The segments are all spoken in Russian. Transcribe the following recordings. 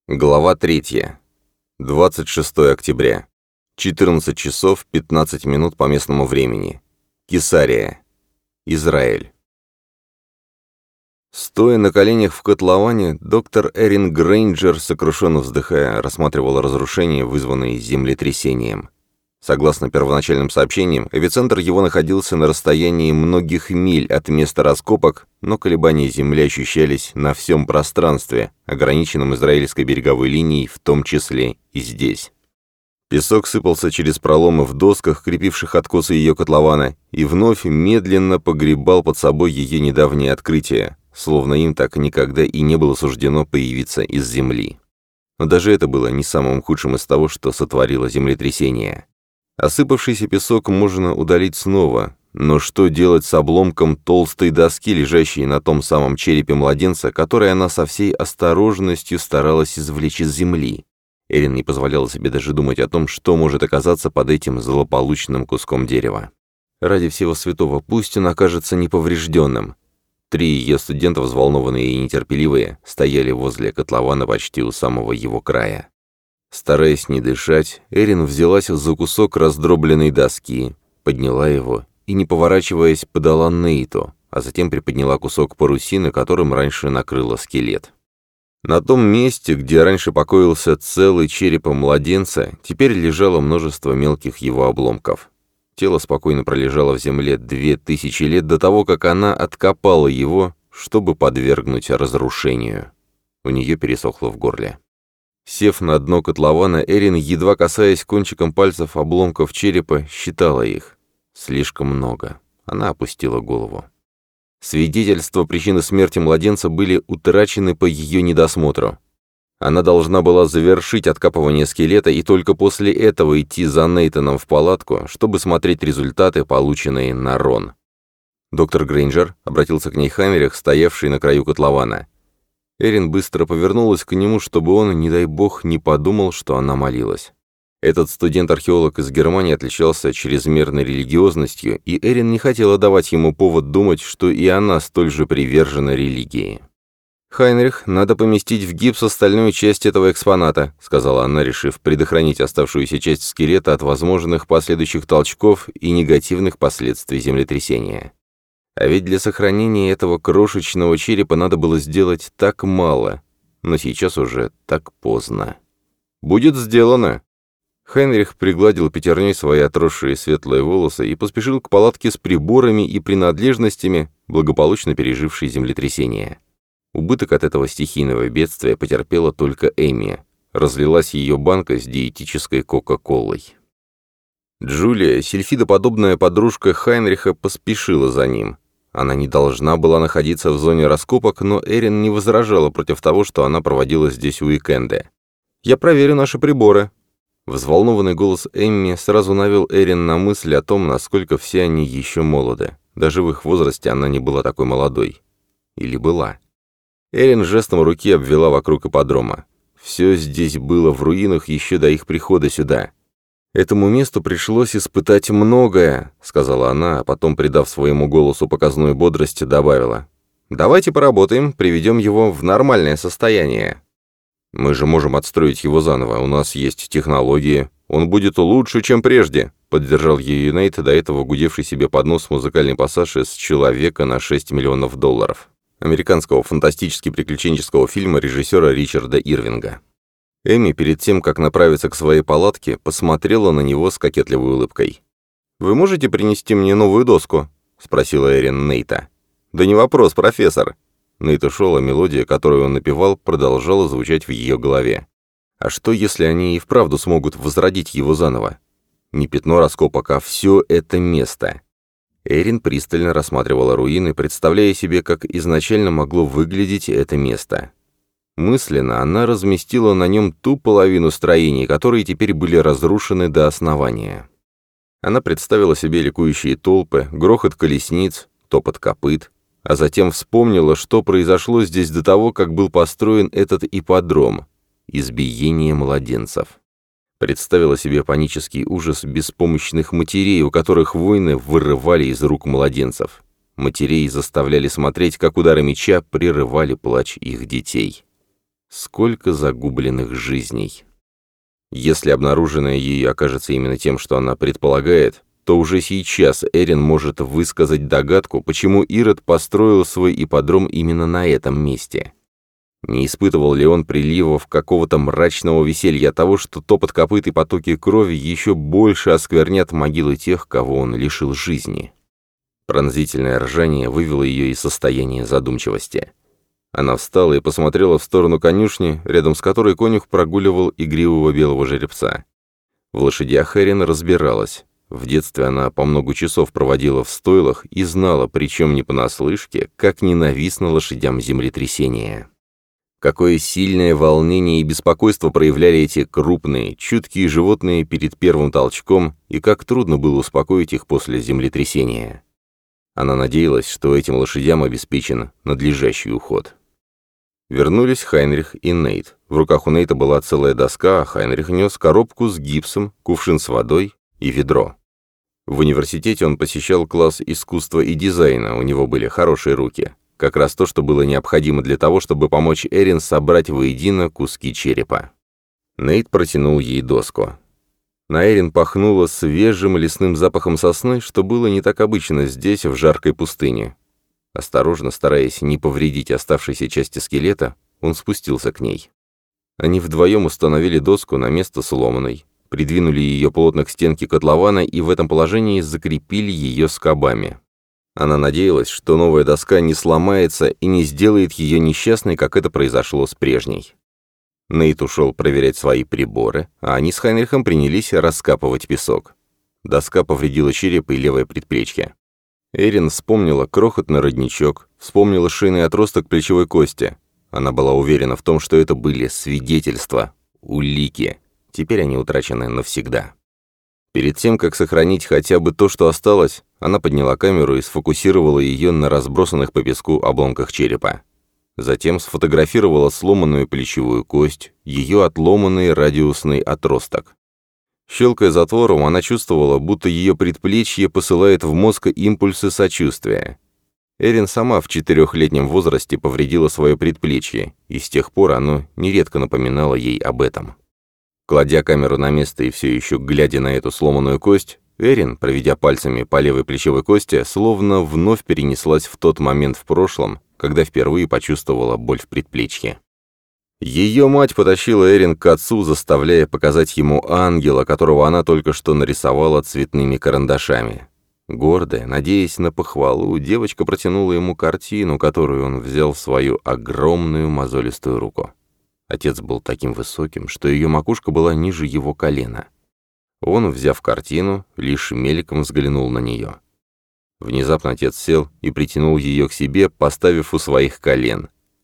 Глава 3. 26 октября. 14 часов 15 минут по местному времени. Кесария. Израиль. Стоя на коленях в котловане, доктор Эрин Грейнджер, сокрушенно вздыхая, рассматривал разрушения, вызванные землетрясением. Согласно первоначальным сообщениям, эпицентр его находился на расстоянии многих миль от места раскопок, но колебания земли ощущались на всем пространстве, ограниченном израильской береговой линией, в том числе и здесь. Песок сыпался через проломы в досках, крепивших откосы ее котлована, и вновь медленно погребал под собой ее недавнее открытие, словно им так никогда и не было суждено появиться из земли. Но даже это было не самым худшим из того, что сотворило землетрясение. Осыпавшийся песок можно удалить снова, но что делать с обломком толстой доски, лежащей на том самом черепе младенца, который она со всей осторожностью старалась извлечь из земли? Эрин не позволяла себе даже думать о том, что может оказаться под этим злополучным куском дерева. Ради всего святого, пусть он окажется неповрежденным. 3 ее студента, взволнованные и нетерпеливые, стояли возле котлована почти у самого его края. Стараясь не дышать, Эрин взялась за кусок раздробленной доски, подняла его и, не поворачиваясь, подала Нейту, а затем приподняла кусок парусины, которым раньше накрыла скелет. На том месте, где раньше покоился целый череп младенца, теперь лежало множество мелких его обломков. Тело спокойно пролежало в земле 2000 лет до того, как она откопала его, чтобы подвергнуть разрушению. У нее пересохло в горле. Сев на дно котлована, Эрин, едва касаясь кончиком пальцев обломков черепа, считала их. Слишком много. Она опустила голову. Свидетельства причины смерти младенца были утрачены по ее недосмотру. Она должна была завершить откапывание скелета и только после этого идти за Нейтаном в палатку, чтобы смотреть результаты, полученные на Рон. Доктор Грейнджер обратился к ней Хайнрих, стоявший на краю котлована. Эрин быстро повернулась к нему, чтобы он, не дай бог, не подумал, что она молилась. Этот студент-археолог из Германии отличался чрезмерной религиозностью, и Эрин не хотела давать ему повод думать, что и она столь же привержена религии. «Хайнрих, надо поместить в гипс остальную часть этого экспоната», сказала она, решив предохранить оставшуюся часть скелета от возможных последующих толчков и негативных последствий землетрясения. А ведь для сохранения этого крошечного черепа надо было сделать так мало, но сейчас уже так поздно. «Будет сделано!» Хайнрих пригладил пятерней свои отросшие светлые волосы и поспешил к палатке с приборами и принадлежностями, благополучно пережившей землетрясение. Убыток от этого стихийного бедствия потерпела только Эми. Разлилась ее банка с диетической кока-колой. Джулия, сильфидоподобная подружка Хайнриха, поспешила за ним. Она не должна была находиться в зоне раскопок, но Эрин не возражала против того, что она проводила здесь уикенды. «Я проверю наши приборы». Взволнованный голос Эмми сразу навел Эрин на мысль о том, насколько все они еще молоды. Даже в их возрасте она не была такой молодой. Или была? Эрин жестом руки обвела вокруг ипподрома. Все здесь было в руинах еще до их прихода сюда. «Этому месту пришлось испытать многое», — сказала она, а потом, придав своему голосу показную бодрость, добавила. «Давайте поработаем, приведем его в нормальное состояние». «Мы же можем отстроить его заново, у нас есть технологии. Он будет лучше, чем прежде», — поддержал ее Нейт, до этого гудевший себе под нос музыкальный пассаж из «Человека на $6 миллионов», американского фантастически-приключенческого фильма режиссера Ричарда Ирвинга. Эми, перед тем, как направиться к своей палатке, посмотрела на него с кокетливой улыбкой. «Вы можете принести мне новую доску?» — спросила Эрин Нейта. «Да не вопрос, профессор». Нейт ушел, а мелодия, которую он напевал, продолжала звучать в ее голове. А что, если они и вправду смогут возродить его заново? Не пятно раскопок, а все это место. Эрин пристально рассматривала руины, представляя себе, как изначально могло выглядеть это место. Мысленно она разместила на нем ту половину строений, которые теперь были разрушены до основания. Она представила себе ликующие толпы, грохот колесниц, топот копыт, а затем вспомнила, что произошло здесь до того, как был построен этот ипподром — избиение младенцев. Представила себе панический ужас беспомощных матерей, у которых воины вырывали из рук младенцев. Матерей заставляли смотреть, как удары меча прерывали плач их детей. Сколько загубленных жизней. Если обнаруженное ею окажется именно тем, что она предполагает, то уже сейчас Эрин может высказать догадку, почему Ирод построил свой ипподром именно на этом месте. Не испытывал ли он приливов какого-то мрачного веселья от того, что топот копыт и потоки крови еще больше осквернят могилы тех, кого он лишил жизни? Пронзительное ржание вывело ее из состояния задумчивости. Она встала и посмотрела в сторону конюшни, рядом с которой конюх прогуливал игривого белого жеребца. В лошадях Эрин разбиралась. В детстве она по много часов проводила в стойлах и знала, причем не понаслышке, как ненавистно лошадям землетрясения. Какое сильное волнение и беспокойство проявляли эти крупные, чуткие животные перед первым толчком, и как трудно было успокоить их после землетрясения. Она надеялась, что этим лошадям обеспечен надлежащий уход. Вернулись Хайнрих и Нейт. В руках у Нейта была целая доска, а Хайнрих нес коробку с гипсом, кувшин с водой и ведро. В университете он посещал класс искусства и дизайна, у него были хорошие руки. Как раз то, что было необходимо для того, чтобы помочь Эрин собрать воедино куски черепа. Нейт протянул ей доску. На Эрин пахнуло свежим лесным запахом сосны, что было не так обычно здесь, в жаркой пустыне. Осторожно, стараясь не повредить оставшиеся части скелета, он спустился к ней. Они вдвоем установили доску на место сломанной, придвинули ее плотно к стенке котлована и в этом положении закрепили ее скобами. Она надеялась, что новая доска не сломается и не сделает ее несчастной, как это произошло с прежней. Нейт ушел проверять свои приборы, а они с Хайнрихом принялись раскапывать песок. Доска повредила череп и левое предплечье. Эрин вспомнила крохотный родничок, вспомнила шейный отросток плечевой кости. Она была уверена в том, что это были свидетельства, улики. Теперь они утрачены навсегда. Перед тем, как сохранить хотя бы то, что осталось, она подняла камеру и сфокусировала ее на разбросанных по песку обломках черепа. Затем сфотографировала сломанную плечевую кость, ее отломанный радиусный отросток. Щелкая затвором, она чувствовала, будто ее предплечье посылает в мозг импульсы сочувствия. Эрин сама в 4-летнем возрасте повредила свое предплечье, и с тех пор оно нередко напоминало ей об этом. Кладя камеру на место и все еще глядя на эту сломанную кость, Эрин, проведя пальцами по левой плечевой кости, словно вновь перенеслась в тот момент в прошлом, когда впервые почувствовала боль в предплечье. Ее мать потащила Эрин к отцу, заставляя показать ему ангела, которого она только что нарисовала цветными карандашами. Гордая, надеясь на похвалу, девочка протянула ему картину, которую он взял в свою огромную мозолистую руку. Отец был таким высоким, что ее макушка была ниже его колена. Он, взяв картину, лишь мельком взглянул на нее. Внезапно отец сел и притянул ее к себе, поставив у своих колен.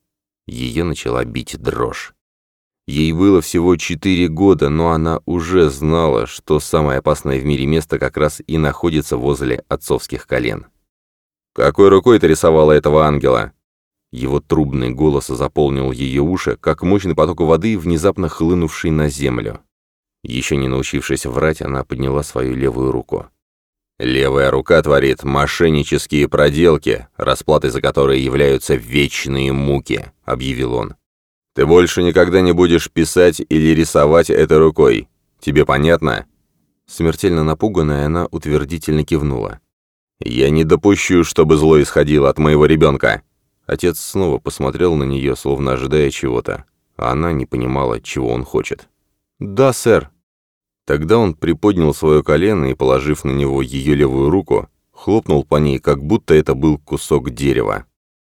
Ее начала бить дрожь. Ей было всего 4 года, но она уже знала, что самое опасное в мире место как раз и находится возле отцовских колен. «Какой рукой ты рисовала этого ангела?» Его трубный голос заполнил ее уши, как мощный поток воды, внезапно хлынувший на землю. Еще не научившись врать, она подняла свою левую руку. «Левая рука творит мошеннические проделки, расплатой за которые являются вечные муки», — объявил он. «Ты больше никогда не будешь писать или рисовать этой рукой. Тебе понятно?» Смертельно напуганная, она утвердительно кивнула. «Я не допущу, чтобы зло исходило от моего ребенка». Отец снова посмотрел на нее, словно ожидая чего-то, а она не понимала, чего он хочет. «Да, сэр». Тогда он приподнял свое колено и, положив на него ее левую руку, хлопнул по ней, как будто это был кусок дерева.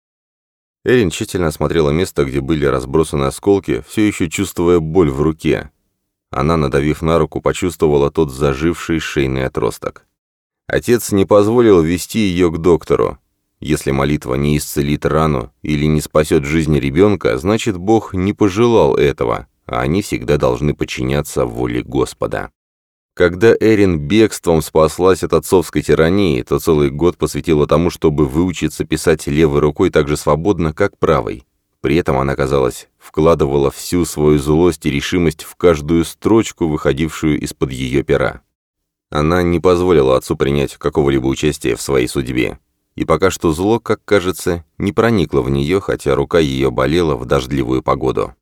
Эрин тщательно осмотрела место, где были разбросаны осколки, все еще чувствуя боль в руке. Она, надавив на руку, почувствовала тот заживший шейный отросток. Отец не позволил вести ее к доктору. Если молитва не исцелит рану или не спасет жизнь ребенка, значит, Бог не пожелал этого, а они всегда должны подчиняться воле Господа. Когда Эрин бегством спаслась от отцовской тирании, то целый год посвятила тому, чтобы выучиться писать левой рукой так же свободно, как правой. При этом она, казалось, вкладывала всю свою злость и решимость в каждую строчку, выходившую из-под ее пера. Она не позволила отцу принять какого-либо участия в своей судьбе. И пока что зло, как кажется, не проникло в нее, хотя рука ее болела в дождливую погоду.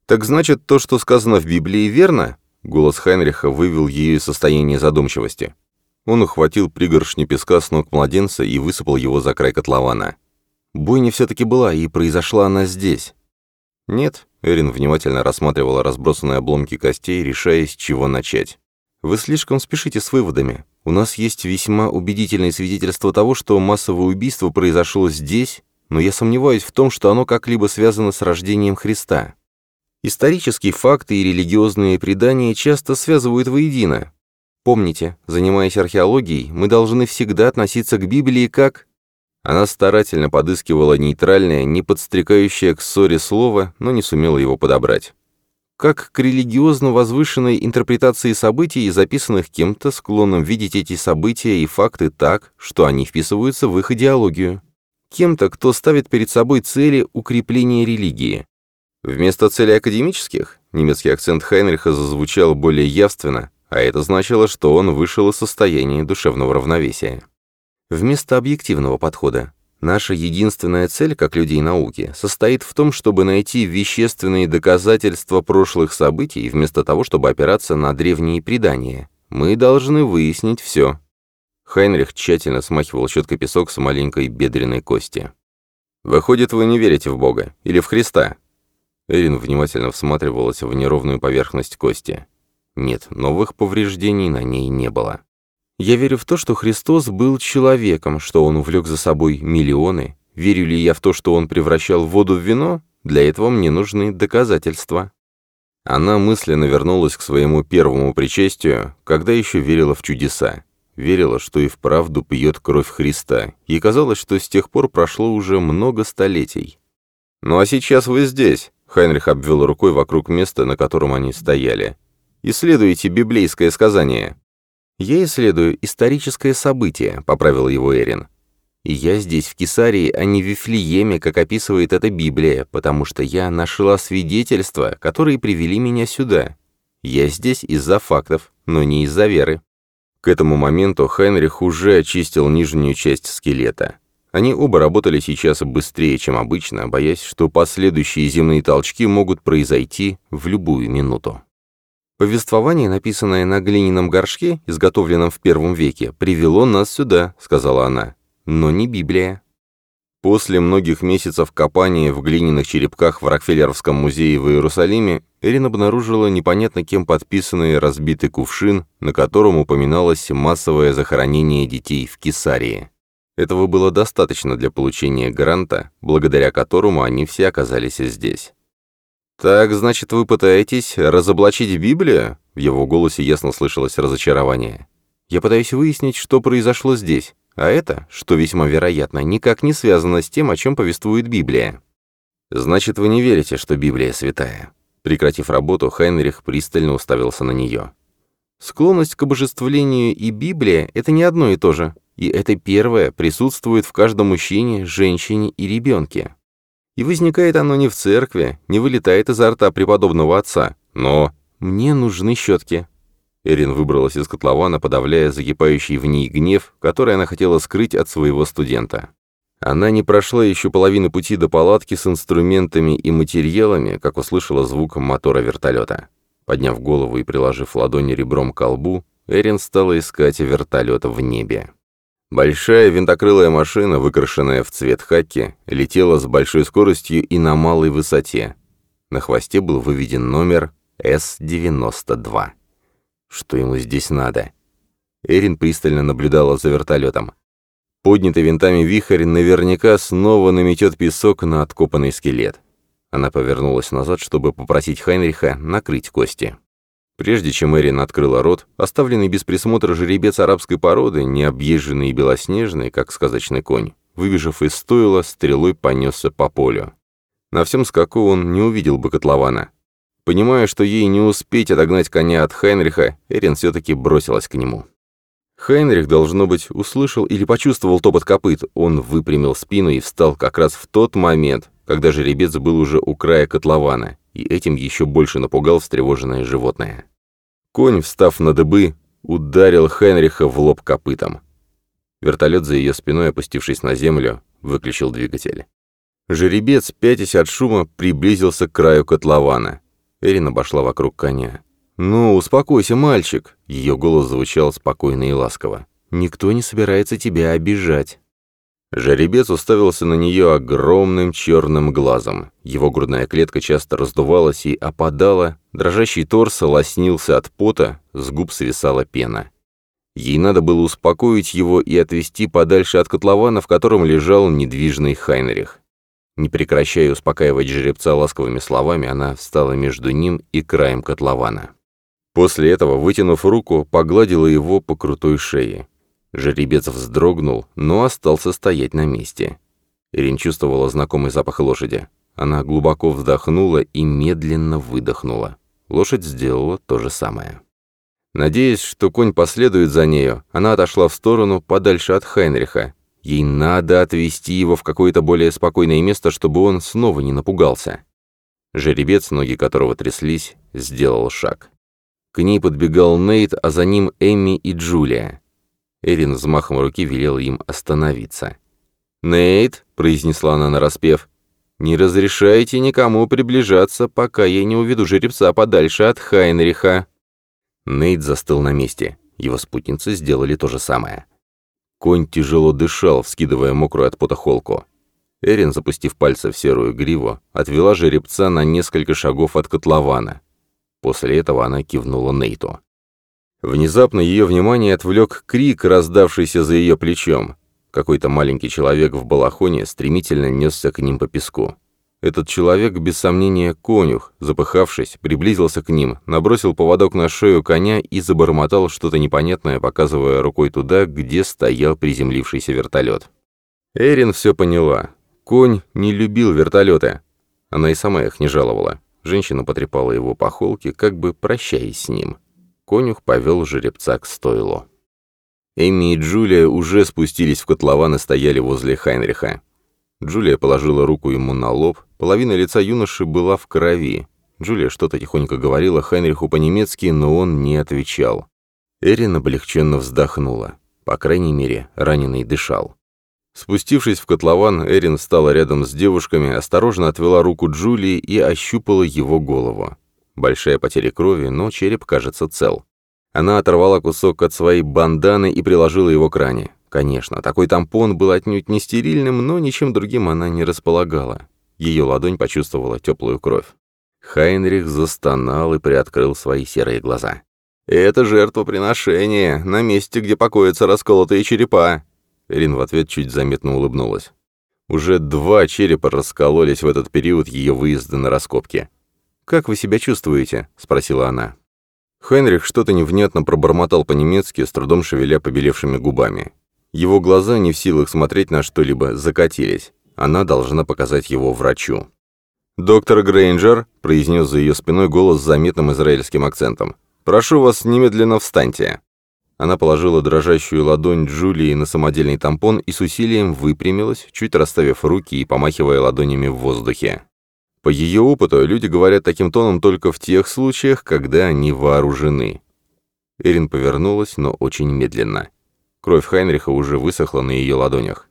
«Так значит, то, что сказано в Библии, верно?» Голос Хайнриха вывел ее из состояния задумчивости. Он ухватил пригоршню песка с ног младенца и высыпал его за край котлована. «Бойня все-таки была, и произошла она здесь». «Нет», — Эрин внимательно рассматривала разбросанные обломки костей, решая, с чего начать. «Вы слишком спешите с выводами. У нас есть весьма убедительные свидетельства того, что массовое убийство произошло здесь, но я сомневаюсь в том, что оно как-либо связано с рождением Христа. Исторические факты и религиозные предания часто связывают воедино. Помните, занимаясь археологией, мы должны всегда относиться к Библии как...» Она старательно подыскивала нейтральное, не подстрекающее к ссоре слово, но не сумела его подобрать. Как к религиозно возвышенной интерпретации событий, записанных кем-то, склонным видеть эти события и факты так, что они вписываются в их идеологию. Кем-то, кто ставит перед собой цели укрепления религии. Вместо целей академических, немецкий акцент Хайнриха зазвучал более явственно, а это значило, что он вышел из состояния душевного равновесия. Вместо объективного подхода. Наша единственная цель, как людей науки, состоит в том, чтобы найти вещественные доказательства прошлых событий, вместо того, чтобы опираться на древние предания. Мы должны выяснить все. Хайнрих тщательно смахивал щеткой песок с маленькой бедренной кости. «Выходит, вы не верите в Бога? Или в Христа?» Эрин внимательно всматривалась в неровную поверхность кости. Нет, новых повреждений на ней не было. «Я верю в то, что Христос был человеком, что Он увлек за собой миллионы. Верю ли я в то, что Он превращал воду в вино? Для этого мне нужны доказательства». Она мысленно вернулась к своему первому причастию, когда еще верила в чудеса. Верила, что и вправду пьет кровь Христа, и казалось, что с тех пор прошло уже много столетий. «Ну а сейчас вы здесь», — Хайнрих обвел рукой вокруг места, на котором они стояли. «Исследуете библейское сказание». «Я исследую историческое событие», — поправил его Эрин. «И я здесь, в Кесарии, а не в Вифлееме, как описывает эта Библия, потому что я нашла свидетельства, которые привели меня сюда. Я здесь из-за фактов, но не из-за веры». К этому моменту Хайнрих уже очистил нижнюю часть скелета. Они оба работали сейчас быстрее, чем обычно, боясь, что последующие земные толчки могут произойти в любую минуту. «Повествование, написанное на глиняном горшке, изготовленном в I веке, привело нас сюда», — сказала она, — «но не Библия». После многих месяцев копания в глиняных черепках в Рокфеллеровском музее в Иерусалиме Эрин обнаружила непонятно кем подписанный разбитый кувшин, на котором упоминалось массовое захоронение детей в Кесарии. Этого было достаточно для получения гранта, благодаря которому они все оказались здесь. «Так, значит, вы пытаетесь разоблачить Библию?» В его голосе ясно слышалось разочарование. «Я пытаюсь выяснить, что произошло здесь, а это, что весьма вероятно, никак не связано с тем, о чем повествует Библия». «Значит, вы не верите, что Библия святая?» Прекратив работу, Хайнрих пристально уставился на нее. «Склонность к обожествлению и Библия — это не одно и то же, и это первое присутствует в каждом мужчине, женщине и ребенке. И возникает оно не в церкви, не вылетает изо рта преподобного отца, но мне нужны щетки». Эрин выбралась из котлована, подавляя закипающий в ней гнев, который она хотела скрыть от своего студента. Она не прошла еще половины пути до палатки с инструментами и материалами, как услышала звук мотора вертолета. Подняв голову и приложив ладони ребром к колбу, Эрин стала искать вертолет в небе. Большая винтокрылая машина, выкрашенная в цвет хаки, летела с большой скоростью и на малой высоте. На хвосте был выведен номер С-92. Что ему здесь надо? Эрин пристально наблюдала за вертолетом. Поднятый винтами вихрь наверняка снова наметет песок на откопанный скелет. Она повернулась назад, чтобы попросить Хайнриха накрыть кости. Прежде чем Эрин открыла рот, оставленный без присмотра жеребец арабской породы, необъезженный и белоснежный, как сказочный конь, выбежав из стойла, стрелой понесся по полю. На всем скаку он не увидел бы котлована. Понимая, что ей не успеть отогнать коня от Хайнриха, Эрин все-таки бросилась к нему. Хайнрих, должно быть, услышал или почувствовал топот копыт. Он выпрямил спину и встал как раз в тот момент, когда жеребец был уже у края котлована, и этим еще больше напугал встревоженное животное. Конь, встав на дыбы, ударил Хайнриха в лоб копытом. Вертолет за ее спиной, опустившись на землю, выключил двигатель. Жеребец, пятясь от шума, приблизился к краю котлована. Эрин обошла вокруг коня. «Ну, успокойся, мальчик!» Ее голос звучал спокойно и ласково. «Никто не собирается тебя обижать». Жеребец уставился на нее огромным черным глазом. Его грудная клетка часто раздувалась и опадала, дрожащий торс лоснился от пота, с губ свисала пена. Ей надо было успокоить его и отвести подальше от котлована, в котором лежал недвижный Хайнрих. Не прекращая успокаивать жеребца ласковыми словами, она встала между ним и краем котлована. После этого, вытянув руку, погладила его по крутой шее. Жеребец вздрогнул, но остался стоять на месте. Эрин чувствовала знакомый запах лошади. Она глубоко вздохнула и медленно выдохнула. Лошадь сделала то же самое. Надеясь, что конь последует за нею, она отошла в сторону, подальше от Хайнриха. Ей надо отвезти его в какое-то более спокойное место, чтобы он снова не напугался. Жеребец, ноги которого тряслись, сделал шаг. К ней подбегал Нейт, а за ним Эмми и Джулия. Эрин взмахом руки велела им остановиться. «Нейт», — произнесла она нараспев, — «не разрешайте никому приближаться, пока я не уведу жеребца подальше от Хайнриха». Нейт застыл на месте. Его спутницы сделали то же самое. Конь тяжело дышал, вскидывая мокрую от пота холку. Эрин, запустив пальцы в серую гриву, отвела жеребца на несколько шагов от котлована. После этого она кивнула Нейту. Внезапно ее внимание отвлек крик, раздавшийся за ее плечом. Какой-то маленький человек в балахоне стремительно несся к ним по песку. Этот человек, без сомнения, конюх, запыхавшись, приблизился к ним, набросил поводок на шею коня и забормотал что-то непонятное, показывая рукой туда, где стоял приземлившийся вертолет. Эрин все поняла. Конь не любил вертолеты. Она и сама их не жаловала. Женщина потрепала его по холке, как бы прощаясь с ним. Конюх повел жеребца к стойлу. Эмми и Джулия уже спустились в котлован и стояли возле Хайнриха. Джулия положила руку ему на лоб, половина лица юноши была в крови. Джулия что-то тихонько говорила Хайнриху по-немецки, но он не отвечал. Эрин облегченно вздохнула. По крайней мере, раненый дышал. Спустившись в котлован, Эрин встала рядом с девушками, осторожно отвела руку Джулии и ощупала его голову. Большая потеря крови, но череп, кажется, цел. Она оторвала кусок от своей банданы и приложила его к ране. Конечно, такой тампон был отнюдь не стерильным, но ничем другим она не располагала. Ее ладонь почувствовала теплую кровь. Хайнрих застонал и приоткрыл свои серые глаза. «Это жертвоприношение, на месте, где покоятся расколотые черепа!» Эрин в ответ чуть заметно улыбнулась. Уже 2 черепа раскололись в этот период ее выезда на раскопки. «Как вы себя чувствуете?» — спросила она. Хайнрих что-то невнятно пробормотал по-немецки, с трудом шевеля побелевшими губами. Его глаза, не в силах смотреть на что-либо, закатились. Она должна показать его врачу. «Доктор Грейнджер», — произнес за ее спиной голос с заметным израильским акцентом, — «прошу вас, немедленно встаньте». Она положила дрожащую ладонь Джулии на самодельный тампон и с усилием выпрямилась, чуть расставив руки и помахивая ладонями в воздухе. По ее опыту, люди говорят таким тоном только в тех случаях, когда они вооружены. Эрин повернулась, но очень медленно. Кровь Хайнриха уже высохла на ее ладонях.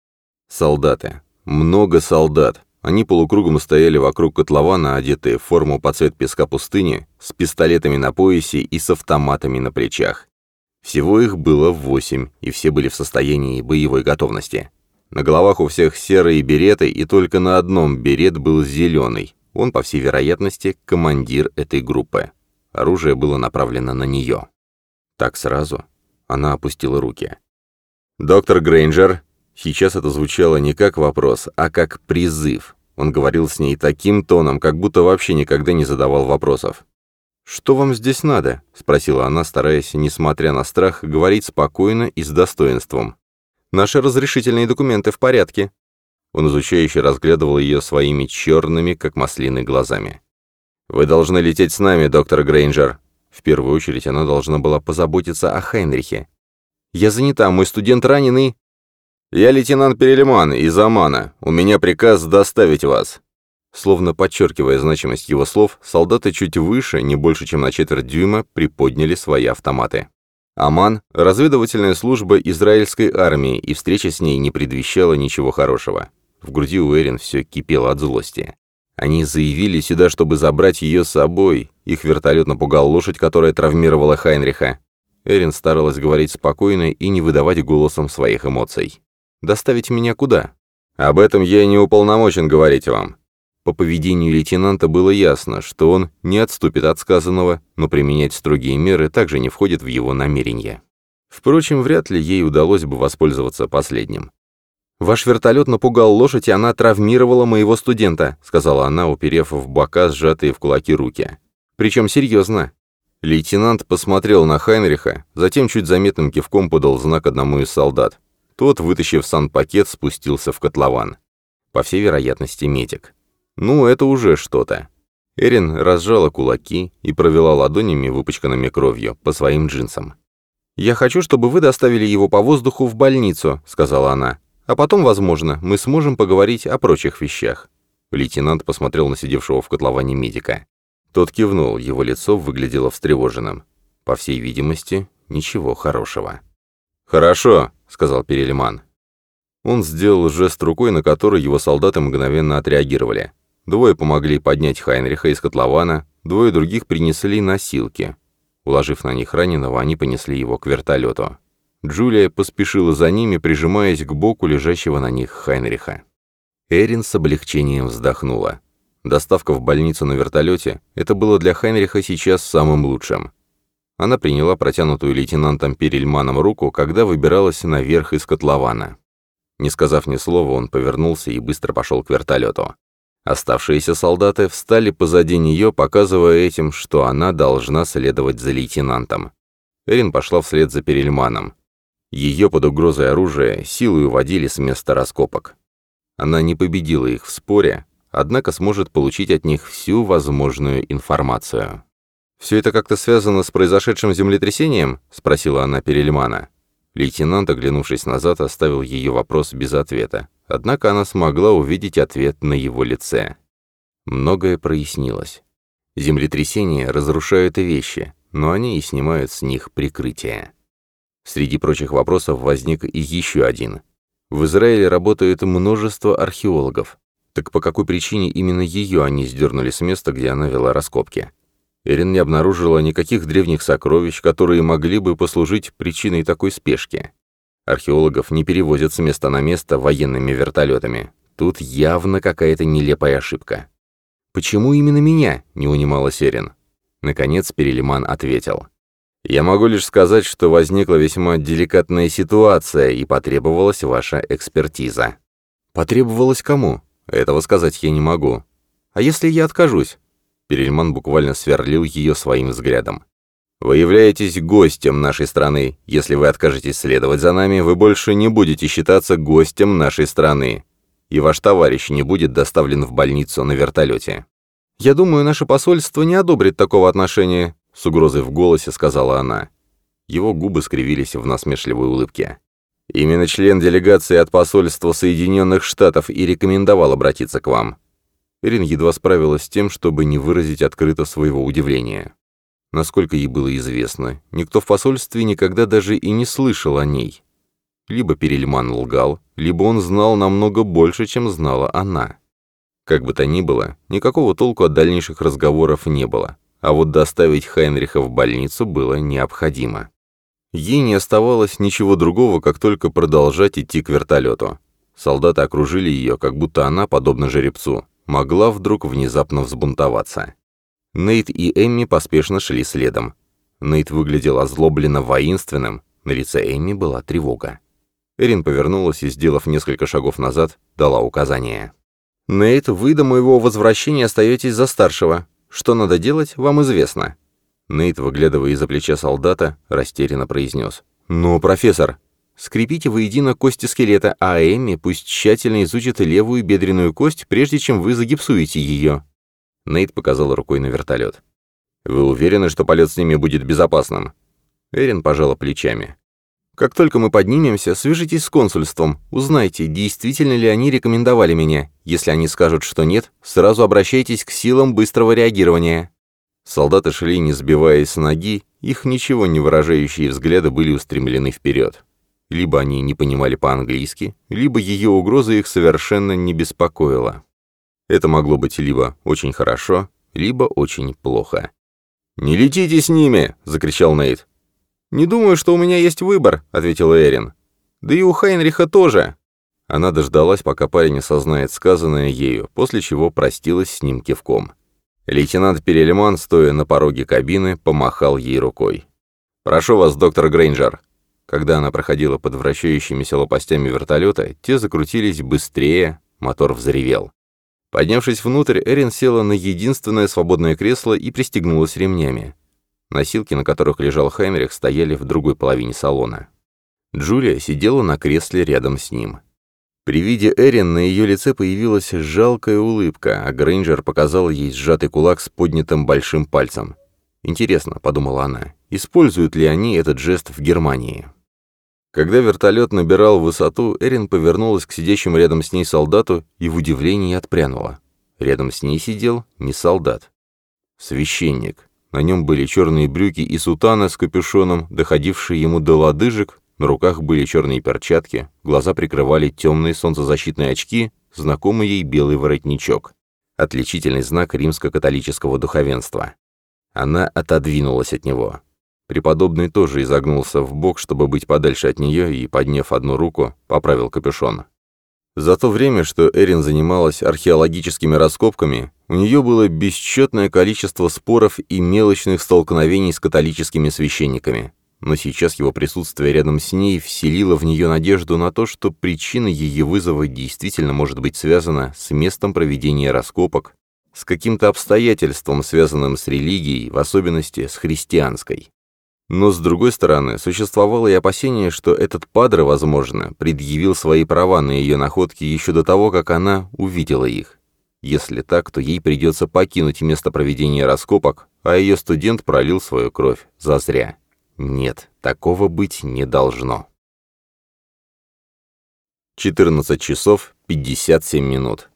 Солдаты. Много солдат. Они полукругом стояли вокруг котлована, одетые в форму под цвет песка пустыни, с пистолетами на поясе и с автоматами на плечах. Всего их было 8, и все были в состоянии боевой готовности. На головах у всех серые береты, и только на одном берет был зеленый. Он, по всей вероятности, командир этой группы. Оружие было направлено на нее. Так сразу она опустила руки. «Доктор Грейнджер». Сейчас это звучало не как вопрос, а как призыв. Он говорил с ней таким тоном, как будто вообще никогда не задавал вопросов. «Что вам здесь надо?» — спросила она, стараясь, несмотря на страх, говорить спокойно и с достоинством. «Наши разрешительные документы в порядке». Он изучающе разглядывал ее своими черными, как маслины, глазами. «Вы должны лететь с нами, доктор Грейнджер». В первую очередь она должна была позаботиться о Хайнрихе. «Я занята, мой студент раненый». «Я лейтенант Перельман из Омана. У меня приказ доставить вас». Словно подчеркивая значимость его слов, солдаты чуть выше, не больше, чем на четверть дюйма, приподняли свои автоматы. Оман — разведывательная служба израильской армии, и встреча с ней не предвещала ничего хорошего. В груди у Эрин все кипело от злости. Они заявили сюда, чтобы забрать ее с собой. Их вертолет напугал лошадь, которая травмировала Хайнриха. Эрин старалась говорить спокойно и не выдавать голосом своих эмоций. «Доставить меня куда?» «Об этом я и не уполномочен говорить вам». По поведению лейтенанта было ясно, что он не отступит от сказанного, но применять строгие меры также не входит в его намерения. Впрочем, вряд ли ей удалось бы воспользоваться последним. «Ваш вертолет напугал лошадь, и она травмировала моего студента», сказала она, уперев в бока сжатые в кулаки руки. «Причем серьезно». Лейтенант посмотрел на Хайнриха, затем чуть заметным кивком подал знак одному из солдат. Тот, вытащив санпакет, спустился в котлован. По всей вероятности, медик. Ну, это уже что-то. Эрин разжала кулаки и провела ладонями, выпачканными кровью, по своим джинсам. «Я хочу, чтобы вы доставили его по воздуху в больницу», — сказала она. «А потом, возможно, мы сможем поговорить о прочих вещах». Лейтенант посмотрел на сидевшего в котловане медика. Тот кивнул, его лицо выглядело встревоженным. По всей видимости, ничего хорошего. «Хорошо», — сказал Перельман. Он сделал жест рукой, на который его солдаты мгновенно отреагировали. Двое помогли поднять Хайнриха из котлована, двое других принесли носилки. Уложив на них раненого, они понесли его к вертолету. Джулия поспешила за ними, прижимаясь к боку лежащего на них Хайнриха. Эрин с облегчением вздохнула. Доставка в больницу на вертолете — это было для Хайнриха сейчас самым лучшим. Она приняла протянутую лейтенантом Перельманом руку, когда выбиралась наверх из котлована. Не сказав ни слова, он повернулся и быстро пошел к вертолету. Оставшиеся солдаты встали позади нее, показывая этим, что она должна следовать за лейтенантом. Эрин пошла вслед за Перельманом. Ее под угрозой оружия силой уводили с места раскопок. Она не победила их в споре, однако сможет получить от них всю возможную информацию. «Все это как-то связано с произошедшим землетрясением?» — спросила она Перельмана. Лейтенант, оглянувшись назад, оставил ее вопрос без ответа. Однако она смогла увидеть ответ на его лице. Многое прояснилось. Землетрясения разрушают и вещи, но они и снимают с них прикрытие. Среди прочих вопросов возник и еще один. В Израиле работает множество археологов. Так по какой причине именно ее они сдернули с места, где она вела раскопки? Эрин не обнаружила никаких древних сокровищ, которые могли бы послужить причиной такой спешки. Археологов не перевозят с места на место военными вертолетами. Тут явно какая-то нелепая ошибка. «Почему именно меня?» — не унималась Эрин. Наконец Перельман ответил. «Я могу лишь сказать, что возникла весьма деликатная ситуация и потребовалась ваша экспертиза». «Потребовалась кому?» «Этого сказать я не могу». «А если я откажусь?» Перельман буквально сверлил ее своим взглядом. «Вы являетесь гостем нашей страны. Если вы откажетесь следовать за нами, вы больше не будете считаться гостем нашей страны. И ваш товарищ не будет доставлен в больницу на вертолете». «Я думаю, наше посольство не одобрит такого отношения», — с угрозой в голосе сказала она. Его губы скривились в насмешливой улыбке. «Именно член делегации от посольства Соединенных Штатов и рекомендовал обратиться к вам». Эрин едва справилась с тем, чтобы не выразить открыто своего удивления. Насколько ей было известно, никто в посольстве никогда даже и не слышал о ней. Либо Перельман лгал, либо он знал намного больше, чем знала она. Как бы то ни было, никакого толку от дальнейших разговоров не было, а вот доставить Хайнриха в больницу было необходимо. Ей не оставалось ничего другого, как только продолжать идти к вертолету. Солдаты окружили ее, как будто она, подобно жеребцу, могла вдруг внезапно взбунтоваться. Нейт и Эмми поспешно шли следом. Нейт выглядел озлобленно воинственным, на лице Эмми была тревога. Эрин повернулась и, сделав несколько шагов назад, дала указание. «Нейт, вы до моего возвращения остаетесь за старшего. Что надо делать, вам известно». Нейт, выглядывая из-за плеча солдата, растерянно произнес. «Но, профессор, скрепите воедино кости скелета, а Эмми пусть тщательно изучит левую бедренную кость, прежде чем вы загипсуете ее». Нейт показал рукой на вертолет. «Вы уверены, что полет с ними будет безопасным?» Эрин пожала плечами. «Как только мы поднимемся, свяжитесь с консульством, узнайте, действительно ли они рекомендовали меня. Если они скажут, что нет, сразу обращайтесь к силам быстрого реагирования». Солдаты шли, не сбиваясь с ноги, их ничего не выражающие взгляды были устремлены вперед. Либо они не понимали по-английски, либо ее угроза их совершенно не беспокоила. Это могло быть либо очень хорошо, либо очень плохо. «Не летите с ними!» — закричал Нейт. «Не думаю, что у меня есть выбор», — ответила Эрин. «Да и у Хайнриха тоже». Она дождалась, пока парень осознает сказанное ею, после чего простилась с ним кивком. Лейтенант Перельман, стоя на пороге кабины, помахал ей рукой. «Прошу вас, доктор Грейнджер». Когда она проходила под вращающимися лопастями вертолета, те закрутились быстрее, мотор взревел. Поднявшись внутрь, Эрин села на единственное свободное кресло и пристегнулась ремнями. Носилки, на которых лежал Хайнрих, стояли в другой половине салона. Джулия сидела на кресле рядом с ним. При виде Эрин на ее лице появилась жалкая улыбка, а Грейнджер показал ей сжатый кулак с поднятым большим пальцем. «Интересно», — подумала она, — «используют ли они этот жест в Германии?» Когда вертолет набирал высоту, Эрин повернулась к сидящему рядом с ней солдату и в удивлении отпрянула. Рядом с ней сидел не солдат. Священник. На нем были черные брюки и сутана с капюшоном, доходившие ему до лодыжек, на руках были черные перчатки, глаза прикрывали темные солнцезащитные очки, знакомый ей белый воротничок. Отличительный знак римско-католического духовенства. Она отодвинулась от него. Преподобный тоже изогнулся в бок, чтобы быть подальше от нее, и, подняв одну руку, поправил капюшон. За то время, что Эрин занималась археологическими раскопками, у нее было бесчетное количество споров и мелочных столкновений с католическими священниками. Но сейчас его присутствие рядом с ней вселило в нее надежду на то, что причина ее вызова действительно может быть связана с местом проведения раскопок, с каким-то обстоятельством, связанным с религией, в особенности с христианской. Но, с другой стороны, существовало и опасение, что этот падре, возможно, предъявил свои права на ее находки еще до того, как она увидела их. Если так, то ей придется покинуть место проведения раскопок, а ее студент пролил свою кровь зазря. Нет, такого быть не должно. 14 часов 57 минут.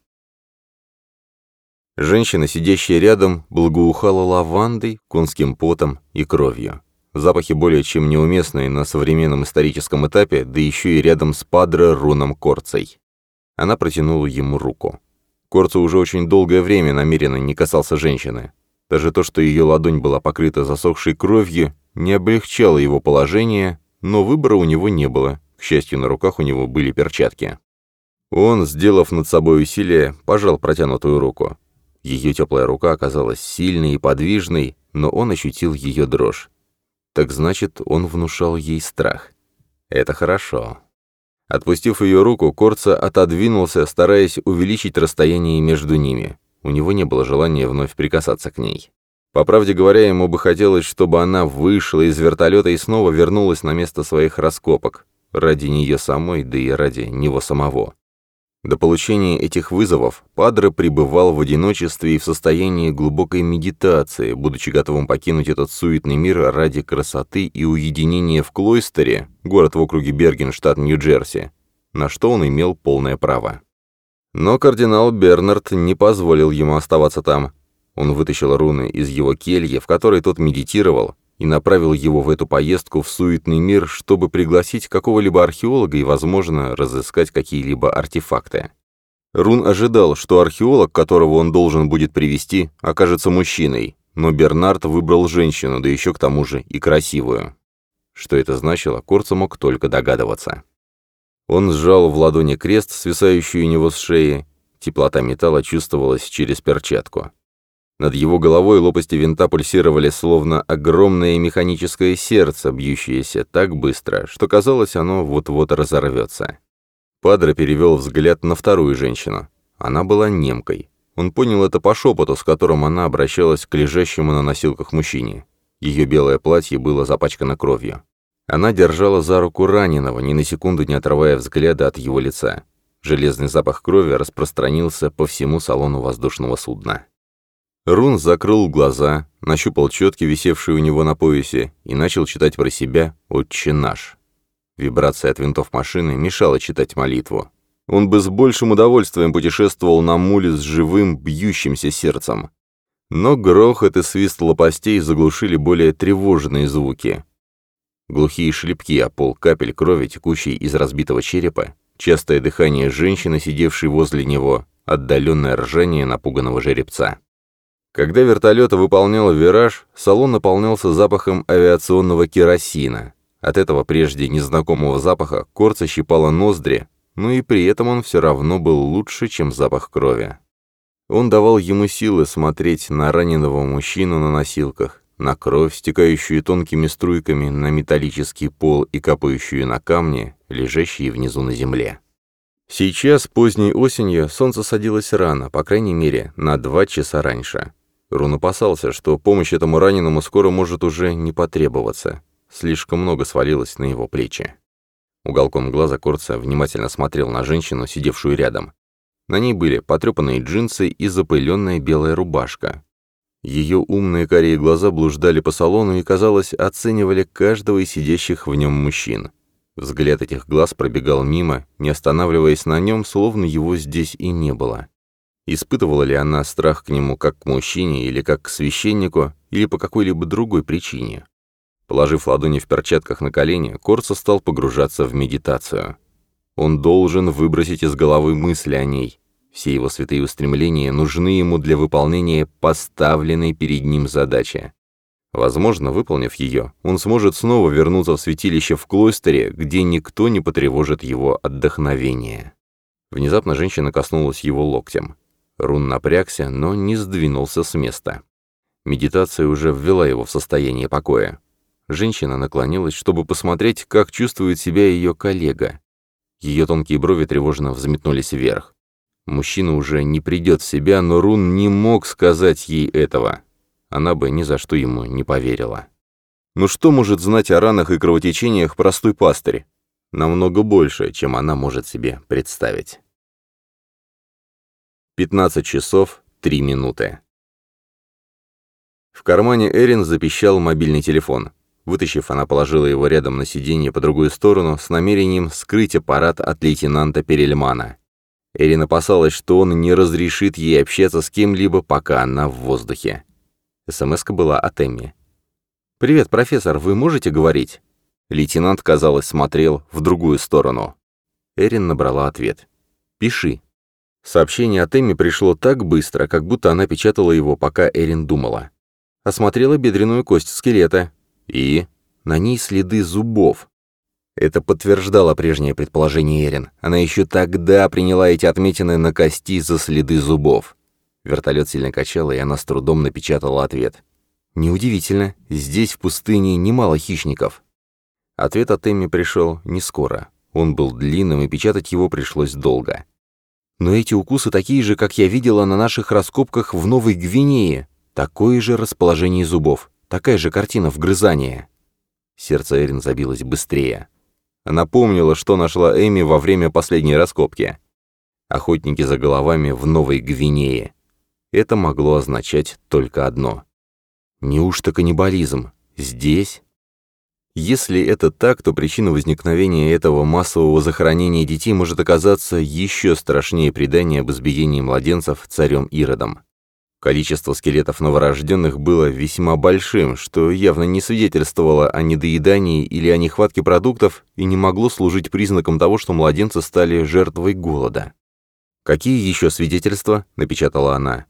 Женщина, сидящая рядом, благоухала лавандой, конским потом и кровью. Запахи более чем неуместные на современном историческом этапе, да еще и рядом с падре Руном Корцей. Она протянула ему руку. Корца уже очень долгое время намеренно не касался женщины. Даже то, что ее ладонь была покрыта засохшей кровью, не облегчало его положение, но выбора у него не было. К счастью, на руках у него были перчатки. Он, сделав над собой усилие, пожал протянутую руку. Ее теплая рука оказалась сильной и подвижной, но он ощутил ее дрожь. Так значит, он внушал ей страх. Это хорошо. Отпустив ее руку, Корца отодвинулся, стараясь увеличить расстояние между ними. У него не было желания вновь прикасаться к ней. По правде говоря, ему бы хотелось, чтобы она вышла из вертолета и снова вернулась на место своих раскопок. Ради нее самой, да и ради него самого. До получения этих вызовов падре пребывал в одиночестве и в состоянии глубокой медитации, будучи готовым покинуть этот суетный мир ради красоты и уединения в Клойстере, город в округе Берген, штат Нью-Джерси, на что он имел полное право. Но кардинал Бернард не позволил ему оставаться там. Он вытащил руны из его кельи, в которой тот медитировал, и направил его в эту поездку в суетный мир, чтобы пригласить какого-либо археолога и, возможно, разыскать какие-либо артефакты. Рун ожидал, что археолог, которого он должен будет привести, окажется мужчиной, но Бернард выбрал женщину, да еще к тому же и красивую. Что это значило, Корца мог только догадываться. Он сжал в ладони крест, свисающий у него с шеи. Теплота металла чувствовалась через перчатку. Над его головой лопасти винта пульсировали, словно огромное механическое сердце, бьющееся так быстро, что казалось, оно вот-вот разорвется. Падре перевел взгляд на вторую женщину. Она была немкой. Он понял это по шепоту, с которым она обращалась к лежащему на носилках мужчине. Ее белое платье было запачкано кровью. Она держала за руку раненого, ни на секунду не отрывая взгляда от его лица. Железный запах крови распространился по всему салону воздушного судна. Рун закрыл глаза, нащупал четки, висевшие у него на поясе, и начал читать про себя «Отче наш». Вибрация от винтов машины мешала читать молитву. Он бы с большим удовольствием путешествовал на муле с живым, бьющимся сердцем. Но грохот и свист лопастей заглушили более тревожные звуки. Глухие шлепки о пол капель крови, текущей из разбитого черепа, частое дыхание женщины, сидевшей возле него, отдаленное ржание напуганного жеребца. Когда вертолет выполнял вираж, салон наполнялся запахом авиационного керосина. От этого прежде незнакомого запаха Корца щипало ноздри, но и при этом он все равно был лучше, чем запах крови. Он давал ему силы смотреть на раненого мужчину на носилках, на кровь, стекающую тонкими струйками на металлический пол и капающую на камни, лежащие внизу на земле. Сейчас, поздней осенью, солнце садилось рано, по крайней мере, на 2 часа раньше. Рун опасался, что помощь этому раненому скоро может уже не потребоваться. Слишком много свалилось на его плечи. Уголком глаза Корца внимательно смотрел на женщину, сидевшую рядом. На ней были потрепанные джинсы и запыленная белая рубашка. Ее умные карие глаза блуждали по салону и, казалось, оценивали каждого из сидящих в нем мужчин. Взгляд этих глаз пробегал мимо, не останавливаясь на нем, словно его здесь и не было. Испытывала ли она страх к нему как к мужчине, или как к священнику, или по какой-либо другой причине? Положив ладони в перчатках на колени, Корца стал погружаться в медитацию. Он должен выбросить из головы мысли о ней. Все его святые устремления нужны ему для выполнения поставленной перед ним задачи. Возможно, выполнив ее, он сможет снова вернуться в святилище в Клойстере, где никто не потревожит его отдохновение. Внезапно женщина коснулась его локтем. Рун напрягся, но не сдвинулся с места. Медитация уже ввела его в состояние покоя. Женщина наклонилась, чтобы посмотреть, как чувствует себя ее коллега. Ее тонкие брови тревожно взметнулись вверх. Мужчина уже не придет в себя, но Рун не мог сказать ей этого. Она бы ни за что ему не поверила. Но что может знать о ранах и кровотечениях простой пастырь? Намного больше, чем она может себе представить. 15 часов 3 минуты. В кармане Эрин запищал мобильный телефон. Вытащив, она положила его рядом на сиденье по другую сторону с намерением скрыть аппарат от лейтенанта Перельмана. Эрин опасалась, что он не разрешит ей общаться с кем-либо, пока она в воздухе. СМС-ка была от Эмми. «Привет, профессор, вы можете говорить?» Лейтенант, казалось, смотрел в другую сторону. Эрин набрала ответ. «Пиши». Сообщение от Эмми пришло так быстро, как будто она печатала его, пока Эрин думала. Осмотрела бедренную кость скелета. И на ней следы зубов. Это подтверждало прежнее предположение Эрин. Она еще тогда приняла эти отметины на кости за следы зубов. Вертолет сильно качало, и она с трудом напечатала ответ. «Неудивительно, здесь в пустыне немало хищников». Ответ от Эмми пришел не скоро. Он был длинным, и печатать его пришлось долго. «Но эти укусы такие же, как я видела на наших раскопках в Новой Гвинее. Такое же расположение зубов. Такая же картина вгрызания». Сердце Эрин забилось быстрее. Она помнила, что нашла Эми во время последней раскопки. Охотники за головами в Новой Гвинее. Это могло означать только одно. Неужто каннибализм? Здесь? Если это так, то причина возникновения этого массового захоронения детей может оказаться еще страшнее предания об избиении младенцев царем Иродом. Количество скелетов новорожденных было весьма большим, что явно не свидетельствовало о недоедании или о нехватке продуктов и не могло служить признаком того, что младенцы стали жертвой голода. «Какие еще свидетельства?» — напечатала она.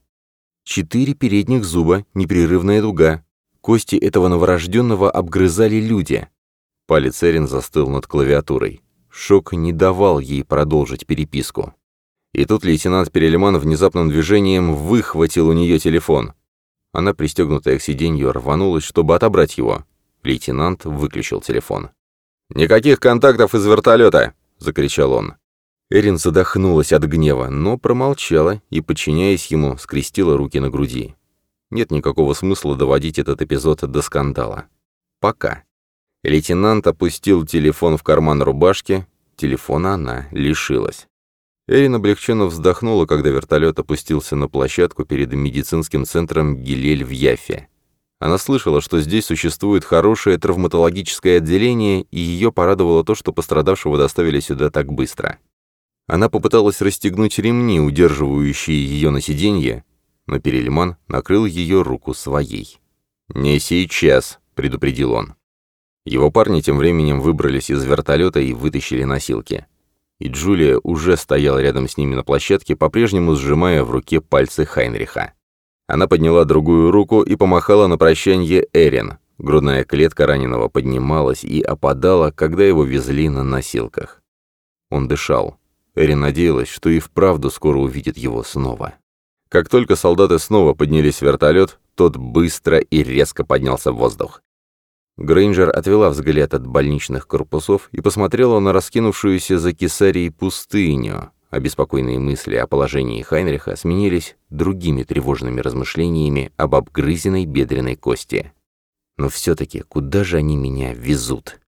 4 передних зуба, непрерывная дуга. Кости этого новорожденного обгрызали люди. Палец Эрин застыл над клавиатурой. Шок не давал ей продолжить переписку. И тут лейтенант Перельман внезапным движением выхватил у нее телефон. Она, пристегнутая к сиденью, рванулась, чтобы отобрать его. Лейтенант выключил телефон. «Никаких контактов из вертолета!» — закричал он. Эрин задохнулась от гнева, но промолчала и, подчиняясь ему, скрестила руки на груди. Нет никакого смысла доводить этот эпизод до скандала. Пока. Лейтенант опустил телефон в карман рубашки. Телефона она лишилась. Эрин облегченно вздохнула, когда вертолет опустился на площадку перед медицинским центром Гилель в Яффе. Она слышала, что здесь существует хорошее травматологическое отделение, и ее порадовало то, что пострадавшего доставили сюда так быстро. Она попыталась расстегнуть ремни, удерживающие ее на сиденье, но Перельман накрыл ее руку своей. «Не сейчас», — предупредил он. Его парни тем временем выбрались из вертолета и вытащили носилки. и Джулия уже стояла рядом с ними на площадке, по-прежнему сжимая в руке пальцы Хайнриха. Она подняла другую руку и помахала на прощанье Эрин. Грудная клетка раненого поднималась и опадала, когда его везли на носилках. Он дышал. Эрин надеялась, что и вправду скоро увидит его снова. Как только солдаты снова поднялись в вертолет, тот быстро и резко поднялся в воздух. Грейнджер отвела взгляд от больничных корпусов и посмотрела на раскинувшуюся за Кесарией пустыню. Обеспокоенные мысли о положении Хайнриха сменились другими тревожными размышлениями об обгрызенной бедренной кости. Но все-таки куда же они меня везут?